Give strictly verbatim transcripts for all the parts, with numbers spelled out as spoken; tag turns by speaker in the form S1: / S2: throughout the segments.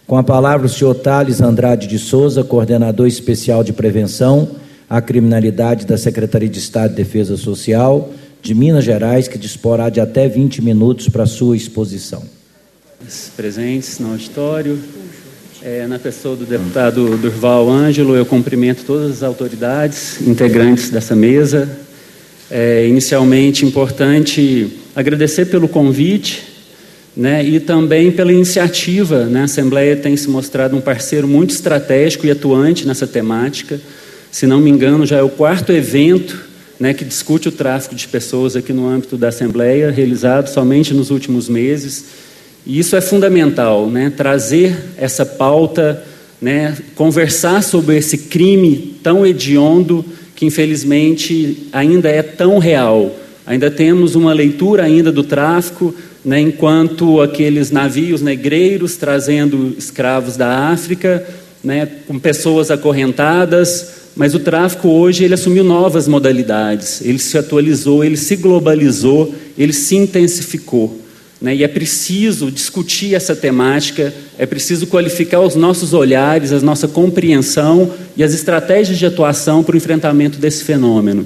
S1: Com a palavra o senhor Thales Andrade de Souza, coordenador especial de prevenção à criminalidade da Secretaria de Estado de Defesa Social de Minas Gerais, que disporá de até vinte minutos para sua exposição.
S2: Presentes no auditório, é, na pessoa do deputado Durval Ângelo, eu cumprimento todas as autoridades integrantes dessa mesa. É, inicialmente, importante agradecer pelo convite, né, e também pela iniciativa, né? A Assembleia tem se mostrado um parceiro muito estratégico e atuante nessa temática. Se não me engano, já é o quarto evento, né, que discute o tráfico de pessoas aqui no âmbito da Assembleia, realizado somente nos últimos meses. E isso é fundamental, né, trazer essa pauta, né, conversar sobre esse crime tão hediondo que, infelizmente, ainda é tão real. Ainda temos uma leitura ainda do tráfico, né, enquanto aqueles navios negreiros trazendo escravos da África, né, com pessoas acorrentadas, mas o tráfico hoje ele assumiu novas modalidades, ele se atualizou, ele se globalizou, ele se intensificou, né, e é preciso discutir essa temática, é preciso qualificar os nossos olhares, a nossa compreensão e as estratégias de atuação para o enfrentamento desse fenômeno.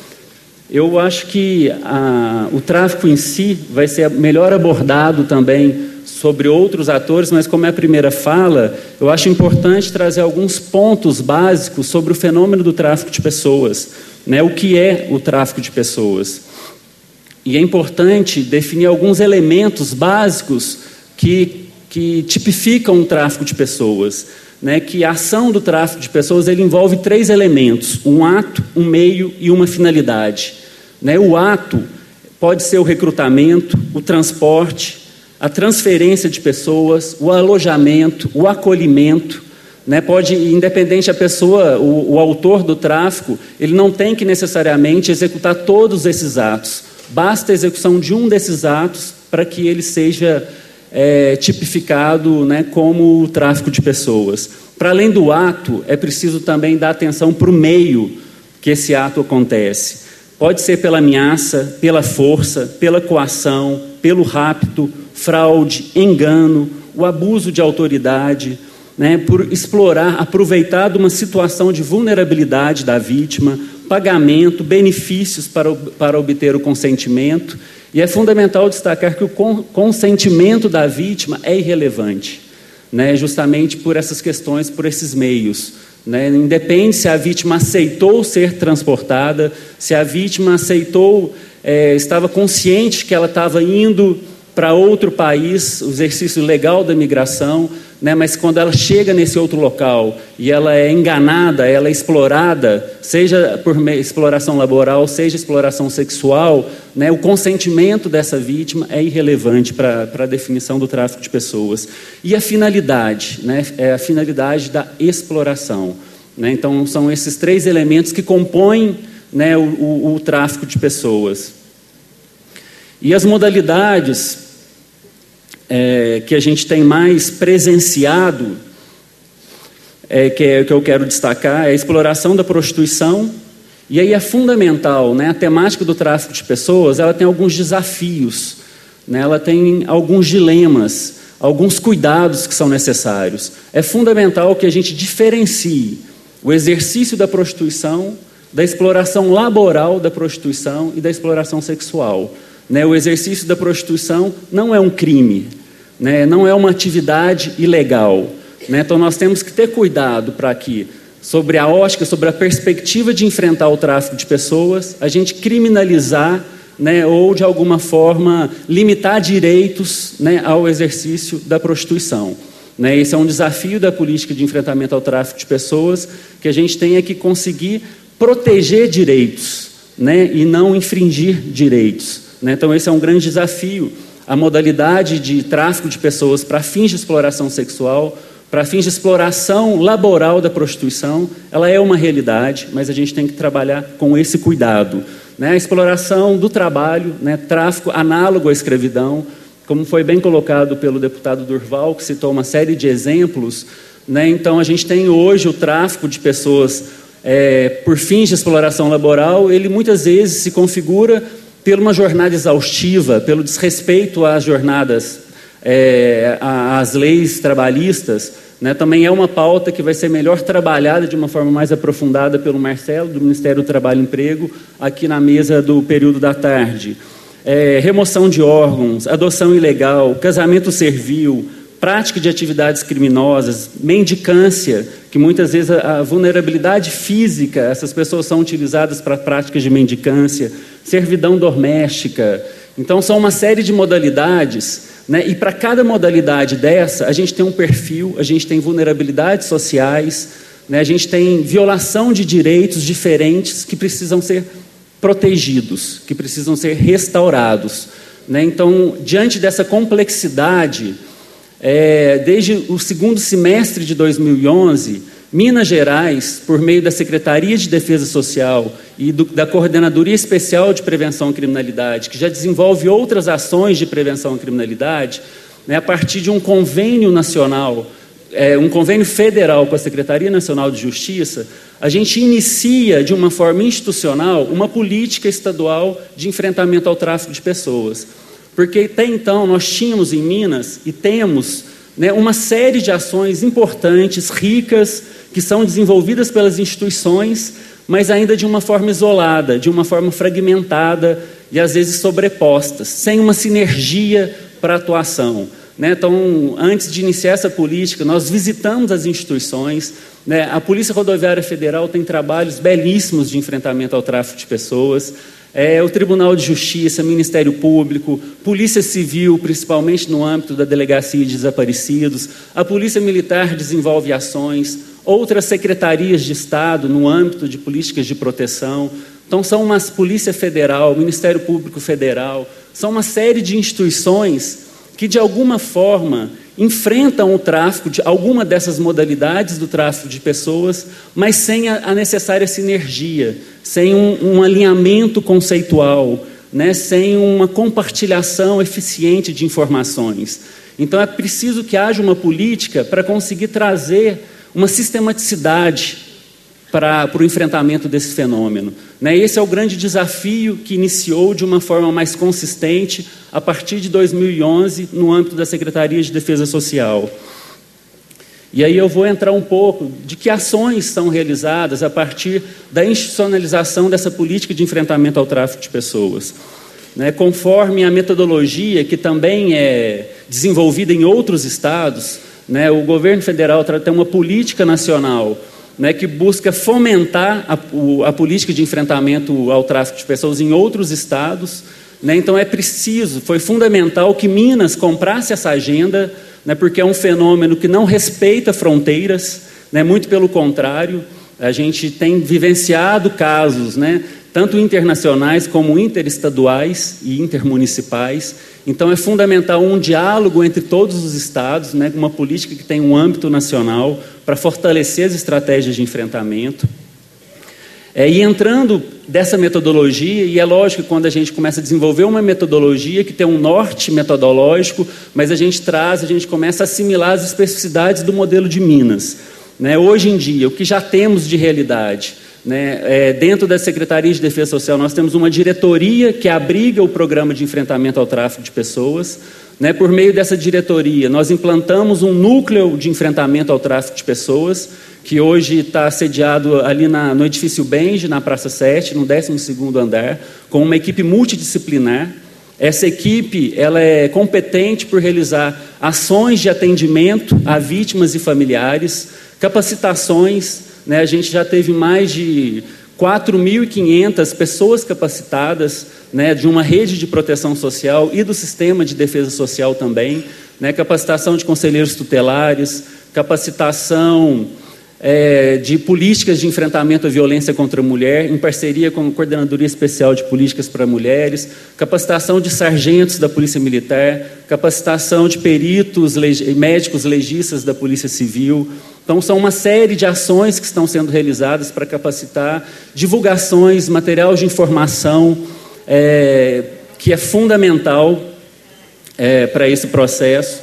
S2: Eu acho que a, o tráfico em si vai ser melhor abordado também sobre outros atores, mas como é a primeira fala, eu acho importante trazer alguns pontos básicos sobre o fenômeno do tráfico de pessoas, né? O que é o tráfico de pessoas? E é importante definir alguns elementos básicos que, que tipificam o tráfico de pessoas, né? Que a ação do tráfico de pessoas ele envolve três elementos: um ato, um meio e uma finalidade, né? O ato pode ser o recrutamento, o transporte, a transferência de pessoas, o alojamento, o acolhimento, né? Pode, independente a pessoa, o, o autor do tráfico, ele não tem que necessariamente executar todos esses atos, basta a execução de um desses atos para que ele seja é, tipificado, né, como o tráfico de pessoas. Para além do ato, é preciso também dar atenção para o meio que esse ato acontece. Pode ser pela ameaça, pela força, pela coação, pelo rapto, fraude, engano, o abuso de autoridade, né, por explorar, aproveitar de uma situação de vulnerabilidade da vítima, pagamento, benefícios para, para obter o consentimento. E é fundamental destacar que o consentimento da vítima é irrelevante, né, justamente por essas questões, por esses meios, né? Independe se a vítima aceitou ser transportada, se a vítima aceitou, é, estava consciente que ela estava indo para outro país, o exercício legal da migração, né? Mas quando ela chega nesse outro local e ela é enganada, ela é explorada, seja por exploração laboral, seja exploração sexual, né? O consentimento dessa vítima é irrelevante para a definição do tráfico de pessoas. E a finalidade, né? É a finalidade da exploração, né? Então, são esses três elementos que compõem, né, o, o, o tráfico de pessoas. E as modalidades É, que a gente tem mais presenciado, é, que, é, que eu quero destacar, é a exploração da prostituição. E aí é fundamental, né, a temática do tráfico de pessoas, ela tem alguns desafios, né, ela tem alguns dilemas, alguns cuidados que são necessários. É fundamental que a gente diferencie o exercício da prostituição da exploração laboral da prostituição e da exploração sexual. Né, o exercício da prostituição não é um crime, né, não é uma atividade ilegal, né, então nós temos que ter cuidado para que, sobre a ótica, sobre a perspectiva de enfrentar o tráfico de pessoas, a gente criminalizar, né, ou de alguma forma limitar direitos, né, ao exercício da prostituição. Né, esse é um desafio da política de enfrentamento ao tráfico de pessoas, que a gente tem é que conseguir proteger direitos, né, e não infringir direitos. Então, esse é um grande desafio. A modalidade de tráfico de pessoas para fins de exploração sexual, para fins de exploração laboral da prostituição, ela é uma realidade, mas a gente tem que trabalhar com esse cuidado. Né? A exploração do trabalho, né? Tráfico análogo à escravidão, como foi bem colocado pelo deputado Durval, que citou uma série de exemplos. Né? Então, a gente tem hoje o tráfico de pessoas é, por fins de exploração laboral, ele muitas vezes se configura por uma jornada exaustiva, pelo desrespeito às jornadas é, a, as leis trabalhistas, né, também é uma pauta que vai ser melhor trabalhada de uma forma mais aprofundada pelo Marcelo, do Ministério do Trabalho e Emprego, aqui na mesa do período da tarde. É, remoção de órgãos, adoção ilegal, casamento servil, prática de atividades criminosas, mendicância, que muitas vezes a, a vulnerabilidade física, essas pessoas são utilizadas para práticas de mendicância, servidão doméstica. Então, são uma série de modalidades, né? E para cada modalidade dessa, a gente tem um perfil, a gente tem vulnerabilidades sociais, né? A gente tem violação de direitos diferentes que precisam ser protegidos, que precisam ser restaurados, né? Então, diante dessa complexidade, é, desde o segundo semestre de dois mil e onze, Minas Gerais, por meio da Secretaria de Defesa Social e do, da Coordenadoria Especial de Prevenção à Criminalidade, que já desenvolve outras ações de prevenção à criminalidade, né, a partir de um convênio nacional, é, um convênio federal com a Secretaria Nacional de Justiça, a gente inicia de uma forma institucional uma política estadual de enfrentamento ao tráfico de pessoas. Porque até então nós tínhamos em Minas e temos, né, uma série de ações importantes, ricas, que são desenvolvidas pelas instituições, mas ainda de uma forma isolada, de uma forma fragmentada e às vezes sobrepostas, sem uma sinergia para atuação. Né? Então, antes de iniciar essa política, nós visitamos as instituições, né? A Polícia Rodoviária Federal tem trabalhos belíssimos de enfrentamento ao tráfico de pessoas, é, o Tribunal de Justiça, Ministério Público, Polícia Civil, principalmente no âmbito da Delegacia de Desaparecidos, a Polícia Militar desenvolve ações, outras secretarias de Estado no âmbito de políticas de proteção. Então, são uma Polícia Federal, Ministério Público Federal, são uma série de instituições que, de alguma forma, enfrentam o tráfico, de alguma dessas modalidades do tráfico de pessoas, mas sem a, a necessária sinergia, sem um, um alinhamento conceitual, né, sem uma compartilhação eficiente de informações. Então, é preciso que haja uma política para conseguir trazer uma sistematicidade para, para o enfrentamento desse fenômeno. Né? Esse é o grande desafio que iniciou de uma forma mais consistente a partir de dois mil e onze, no âmbito da Secretaria de Defesa Social. E aí eu vou entrar um pouco de que ações são realizadas a partir da institucionalização dessa política de enfrentamento ao tráfico de pessoas. Né? Conforme a metodologia que também é desenvolvida em outros estados, né, o governo federal tem uma política nacional, né, que busca fomentar a, o, a política de enfrentamento ao tráfico de pessoas em outros estados. Né, então é preciso, foi fundamental que Minas comprasse essa agenda, né, porque é um fenômeno que não respeita fronteiras, né, muito pelo contrário, a gente tem vivenciado casos, né, tanto internacionais como interestaduais e intermunicipais. Então é fundamental um diálogo entre todos os estados, né, uma política que tem um âmbito nacional para fortalecer as estratégias de enfrentamento. É, e entrando dessa metodologia, e é lógico que quando a gente começa a desenvolver uma metodologia que tem um norte metodológico, mas a gente traz, a gente começa a assimilar as especificidades do modelo de Minas. Né? Hoje em dia, o que já temos de realidade, né? É, dentro da Secretaria de Defesa Social, nós temos uma diretoria que abriga o programa de enfrentamento ao tráfico de pessoas. Né? Por meio dessa diretoria, nós implantamos um núcleo de enfrentamento ao tráfico de pessoas, que hoje está sediado ali na, no edifício Benji, na Praça sete, no décimo segundo andar, com uma equipe multidisciplinar. Essa equipe ela é competente por realizar ações de atendimento a vítimas e familiares, capacitações, né? A gente já teve mais de quatro mil e quinhentas pessoas capacitadas, né, de uma rede de proteção social e do sistema de defesa social também, né, capacitação de conselheiros tutelares, capacitação é, de políticas de enfrentamento à violência contra a mulher, em parceria com a Coordenadoria Especial de Políticas para Mulheres, capacitação de sargentos da Polícia Militar, capacitação de peritos, leg- médicos legistas da Polícia Civil. Então, são uma série de ações que estão sendo realizadas para capacitar, divulgações, material de informação, é, que é fundamental é, para esse processo.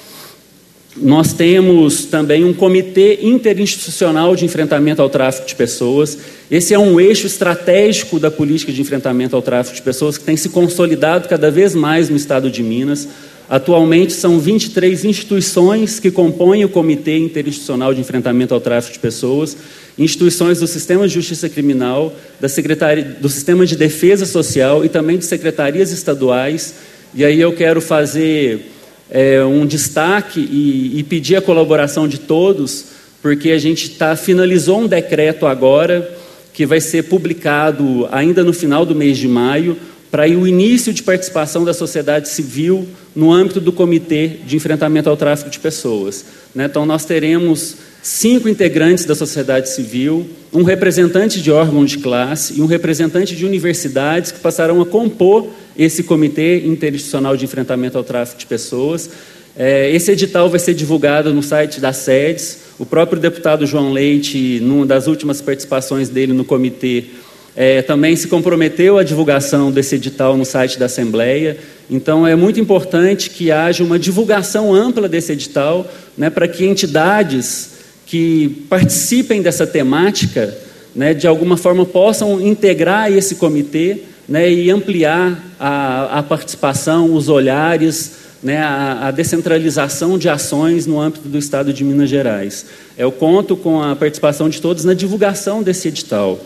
S2: Nós temos também um comitê interinstitucional de enfrentamento ao tráfico de pessoas. Esse é um eixo estratégico da política de enfrentamento ao tráfico de pessoas que tem se consolidado cada vez mais no estado de Minas. Atualmente, são vinte e três instituições que compõem o Comitê Interinstitucional de Enfrentamento ao Tráfico de Pessoas, instituições do Sistema de Justiça Criminal, da Secretaria, do Sistema de Defesa Social e também de secretarias estaduais. E aí eu quero fazer é, um destaque e, e pedir a colaboração de todos, porque a gente tá, finalizou um decreto agora, que vai ser publicado ainda no final do mês de maio, para o início de participação da sociedade civil no âmbito do Comitê de Enfrentamento ao Tráfico de Pessoas. Né? Então, nós teremos cinco integrantes da sociedade civil, um representante de órgão de classe e um representante de universidades que passarão a compor esse Comitê Interinstitucional de Enfrentamento ao Tráfico de Pessoas. É, esse edital vai ser divulgado no site da SEDES. O próprio deputado João Leite, numa das últimas participações dele no comitê, É, também se comprometeu à divulgação desse edital no site da Assembleia. Então, é muito importante que haja uma divulgação ampla desse edital, né, para que entidades que participem dessa temática, né, de alguma forma possam integrar esse comitê, né, e ampliar a, a participação, os olhares, né, a, a descentralização de ações no âmbito do Estado de Minas Gerais. Eu conto com a participação de todos na divulgação desse edital.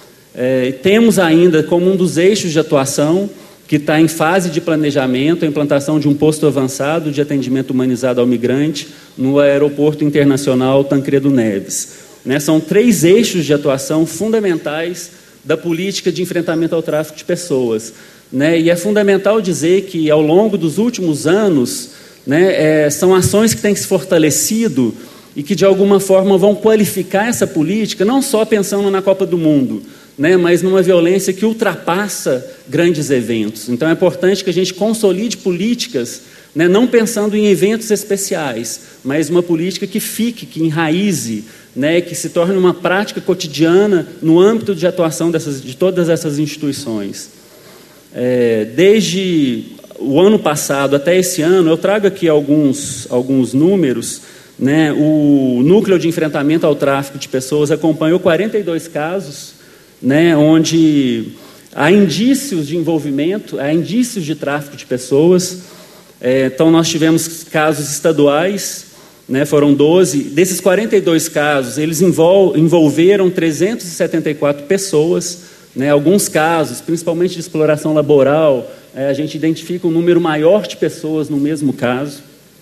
S2: É, temos ainda como um dos eixos de atuação, que está em fase de planejamento, a implantação de um posto avançado de atendimento humanizado ao migrante no Aeroporto Internacional Tancredo Neves. Né, são três eixos de atuação fundamentais da política de enfrentamento ao tráfico de pessoas. Né, e é fundamental dizer que, ao longo dos últimos anos, né, é, são ações que têm se fortalecido e que, de alguma forma, vão qualificar essa política, não só pensando na Copa do Mundo, né, mas numa violência que ultrapassa grandes eventos. Então, é importante que a gente consolide políticas, né, não pensando em eventos especiais, mas uma política que fique, que enraize, né, que se torne uma prática cotidiana no âmbito de atuação dessas, de todas essas instituições. É, desde o ano passado até esse ano, eu trago aqui alguns, alguns números. Né, o Núcleo de Enfrentamento ao Tráfico de Pessoas acompanhou quarenta e dois casos, né, onde há indícios de envolvimento, há indícios de tráfico de pessoas. É, então, nós tivemos casos estaduais, né, foram doze. Desses quarenta e dois casos, eles envol envolveram trezentas e setenta e quatro pessoas. Né, alguns casos, principalmente de exploração laboral, é, a gente identifica um número maior de pessoas no mesmo caso.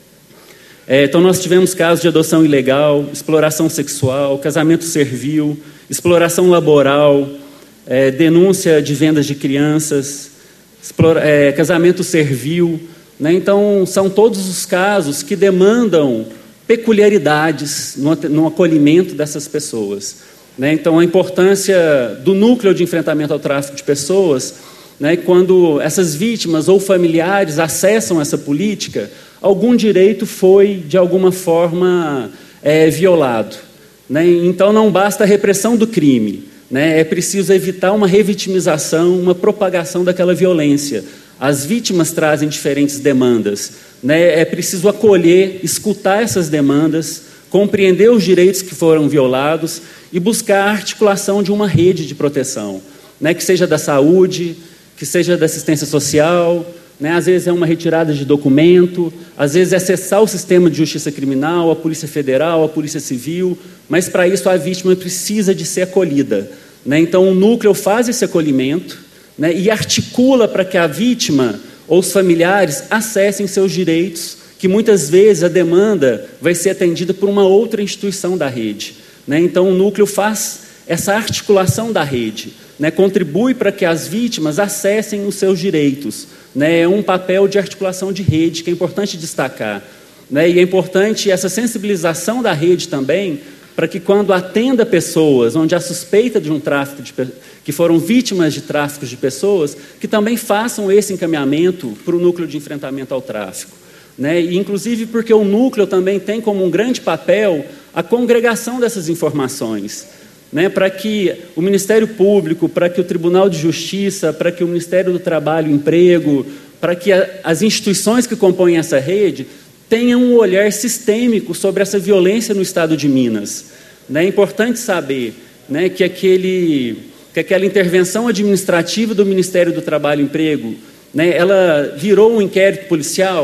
S2: É, então, nós tivemos casos de adoção ilegal, exploração sexual, casamento servil, exploração laboral, é, denúncia de vendas de crianças, explora, é, casamento servil. Né? Então, são todos os casos que demandam peculiaridades no, no acolhimento dessas pessoas. Né? Então, a importância do Núcleo de Enfrentamento ao Tráfico de Pessoas, né, quando essas vítimas ou familiares acessam essa política, algum direito foi, de alguma forma, é, violado. Né? Então, não basta a repressão do crime, né? É preciso evitar uma revitimização, uma propagação daquela violência. As vítimas trazem diferentes demandas. Né? É preciso acolher, escutar essas demandas, compreender os direitos que foram violados e buscar a articulação de uma rede de proteção, né? Que seja da saúde, que seja da assistência social, né? Às vezes é uma retirada de documento, às vezes é acessar o sistema de justiça criminal, a Polícia Federal, a Polícia Civil, mas para isso a vítima precisa de ser acolhida. Né? Então o núcleo faz esse acolhimento, né, e articula para que a vítima ou os familiares acessem seus direitos, que muitas vezes a demanda vai ser atendida por uma outra instituição da rede. Né? Então o núcleo faz essa articulação da rede, né, contribui para que as vítimas acessem os seus direitos. Né? É um papel de articulação de rede que é importante destacar. Né? E é importante essa sensibilização da rede também, para que quando atenda pessoas onde há suspeita de um tráfico, de, que foram vítimas de tráfico de pessoas, que também façam esse encaminhamento para o núcleo de enfrentamento ao tráfico. Né? E, inclusive porque o núcleo também tem como um grande papel a congregação dessas informações. Né, para que o Ministério Público, para que o Tribunal de Justiça, para que o Ministério do Trabalho e Emprego, para que a, as instituições que compõem essa rede tenham um olhar sistêmico sobre essa violência no Estado de Minas. Né, é importante saber, né, que, aquele, que aquela intervenção administrativa do Ministério do Trabalho e Emprego, né, ela virou um inquérito policial,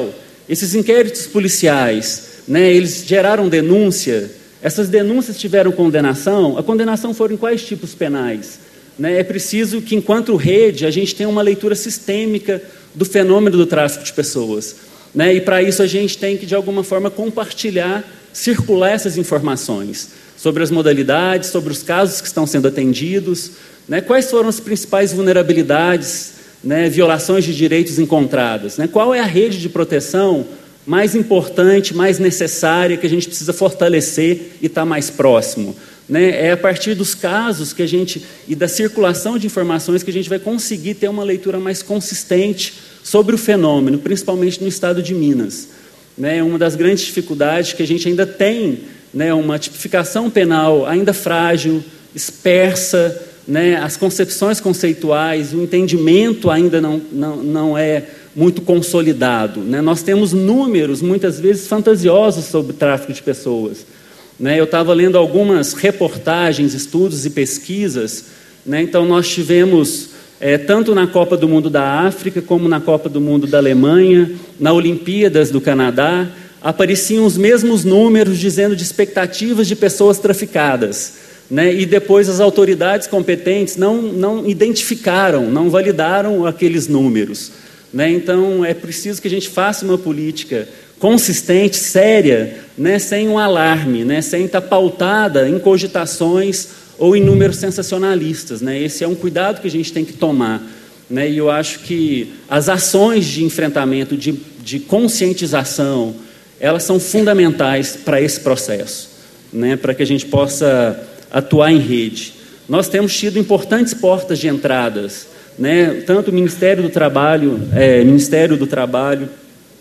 S2: Esses inquéritos policiais, né, eles geraram denúncia, essas denúncias tiveram condenação, a condenação foram em quais tipos penais? Né, é preciso que, enquanto rede, a gente tenha uma leitura sistêmica do fenômeno do tráfico de pessoas. Né, e, para isso, a gente tem que, de alguma forma, compartilhar, circular essas informações sobre as modalidades, sobre os casos que estão sendo atendidos, né, quais foram as principais vulnerabilidades, né, violações de direitos encontradas, né, qual é a rede de proteção mais importante, mais necessária, que a gente precisa fortalecer e estar mais próximo. Né, é a partir dos casos que a gente, e da circulação de informações que a gente vai conseguir ter uma leitura mais consistente sobre o fenômeno, principalmente no estado de Minas. Né, uma das grandes dificuldades que a gente ainda tem, né, uma tipificação penal ainda frágil, dispersa, né, as concepções conceituais, o entendimento ainda não, não, não é muito consolidado. Né? Nós temos números, muitas vezes, fantasiosos sobre o tráfico de pessoas. Né? Eu estava lendo algumas reportagens, estudos e pesquisas, né? Então nós tivemos, é, tanto na Copa do Mundo da África, como na Copa do Mundo da Alemanha, na Olimpíadas do Canadá, apareciam os mesmos números dizendo de expectativas de pessoas traficadas. Né, e depois as autoridades competentes não, não identificaram, não validaram aqueles números. Né, então é preciso que a gente faça uma política consistente, séria, né, sem um alarme, né, sem estar pautada em cogitações ou em números sensacionalistas. Né, esse é um cuidado que a gente tem que tomar. Né, e eu acho que as ações de enfrentamento, de, de conscientização, elas são fundamentais para esse processo, né, para que a gente possa atuar em rede. Nós temos tido importantes portas de entradas, né? Tanto o Ministério do Trabalho, é, Ministério do Trabalho,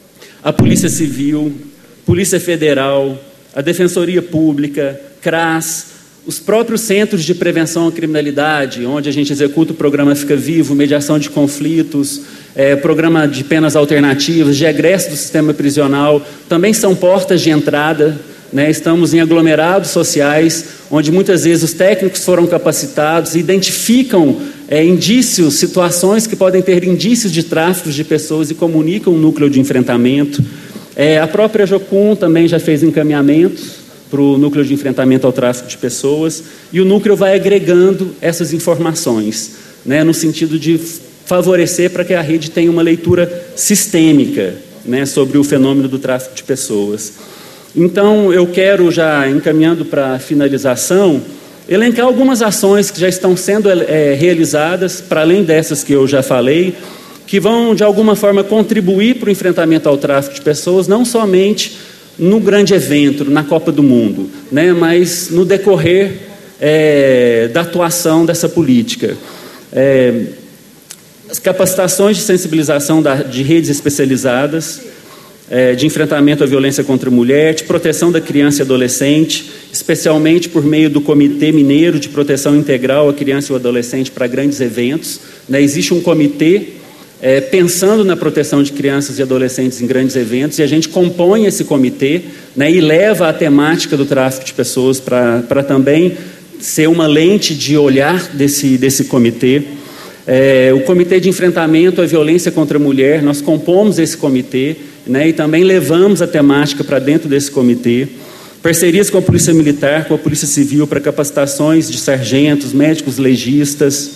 S2: a Polícia Civil, Polícia Federal, a Defensoria Pública, CRAS, os próprios Centros de Prevenção à Criminalidade, onde a gente executa o programa Fica Vivo, mediação de conflitos, é, programa de penas alternativas, de egresso do sistema prisional, também são portas de entrada. Né, estamos em aglomerados sociais, onde muitas vezes os técnicos foram capacitados, identificam é, indícios, situações que podem ter indícios de tráfico de pessoas e comunicam o núcleo de enfrentamento. É, a própria Jocum também já fez encaminhamentos para o núcleo de enfrentamento ao tráfico de pessoas, e o núcleo vai agregando essas informações, né, no sentido de favorecer para que a rede tenha uma leitura sistêmica, né, sobre o fenômeno do tráfico de pessoas. Então, eu quero, já encaminhando para a finalização, elencar algumas ações que já estão sendo é, realizadas, para além dessas que eu já falei, que vão, de alguma forma, contribuir para o enfrentamento ao tráfico de pessoas, não somente no grande evento, na Copa do Mundo, né, mas no decorrer é, da atuação dessa política. É, as capacitações de sensibilização da, de redes especializadas, É, de enfrentamento à violência contra a mulher, de proteção da criança e adolescente, especialmente por meio do Comitê Mineiro de Proteção Integral à Criança e ao Adolescente para grandes eventos. Né, existe um comitê é, pensando na proteção de crianças e adolescentes em grandes eventos, e a gente compõe esse comitê, né, e leva a temática do tráfico de pessoas para também ser uma lente de olhar desse, desse comitê. É, o Comitê de Enfrentamento à Violência contra a Mulher, nós compomos esse comitê, né, e também levamos a temática para dentro desse comitê. Parcerias com a Polícia Militar, com a Polícia Civil, para capacitações de sargentos, médicos legistas.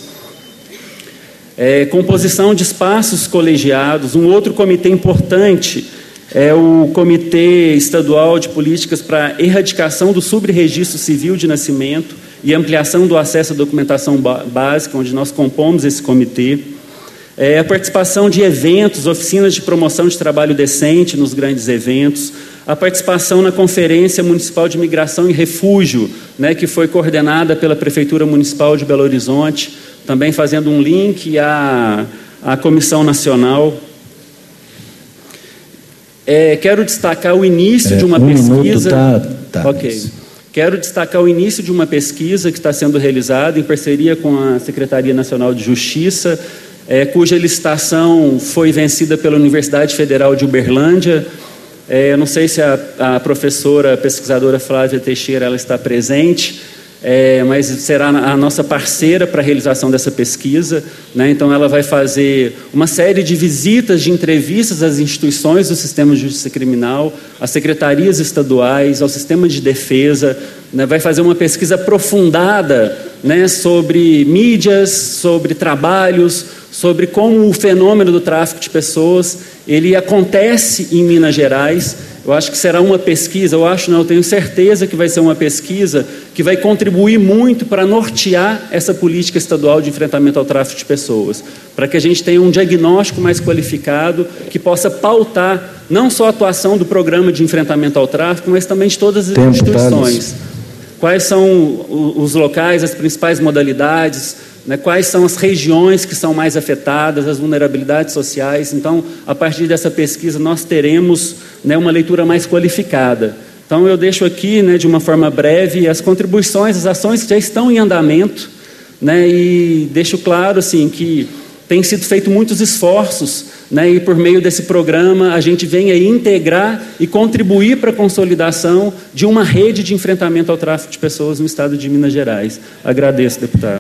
S2: É, composição de espaços colegiados. Um outro comitê importante é o Comitê Estadual de Políticas para Erradicação do Subregistro Civil de Nascimento e ampliação do acesso à documentação básica, onde nós compomos esse comitê. É, a participação de eventos, oficinas de promoção de trabalho decente nos grandes eventos, a participação na Conferência Municipal de Migração e Refúgio, né, que foi coordenada pela Prefeitura Municipal de Belo Horizonte, também fazendo um link à, à Comissão Nacional. É, quero destacar o início é, de uma
S1: um
S2: pesquisa...
S1: Tá, tá,
S2: ok.
S1: isso.
S2: Quero destacar o início de uma pesquisa que está sendo realizada em parceria com a Secretaria Nacional de Justiça, É, cuja licitação foi vencida pela Universidade Federal de Uberlândia. É, não sei se a, a professora pesquisadora Flávia Teixeira ela está presente, É, mas será a nossa parceira para a realização dessa pesquisa, né? Então ela vai fazer uma série de visitas, de entrevistas às instituições do sistema de justiça criminal, às secretarias estaduais, ao sistema de defesa, né? Vai fazer uma pesquisa aprofundada, né, sobre mídias, sobre trabalhos, sobre como o fenômeno do tráfico de pessoas ele acontece em Minas Gerais. Eu acho que será uma pesquisa, eu acho não, eu tenho certeza que vai ser uma pesquisa que vai contribuir muito para nortear essa política estadual de enfrentamento ao tráfico de pessoas, para que a gente tenha um diagnóstico mais qualificado, que possa pautar não só a atuação do programa de enfrentamento ao tráfico, mas também de todas as
S1: Tempo,
S2: instituições.
S1: Thales.
S2: Quais são os locais, as principais modalidades, né, quais são as regiões que são mais afetadas, as vulnerabilidades sociais. Então, a partir dessa pesquisa, nós teremos, né, uma leitura mais qualificada. Então, eu deixo aqui, né, de uma forma breve, as contribuições, as ações que já estão em andamento, né, e deixo claro assim, que tem sido feito muitos esforços, né, e por meio desse programa a gente vem a integrar e contribuir para a consolidação de uma rede de enfrentamento ao tráfico de pessoas no estado de Minas Gerais. Agradeço, deputado.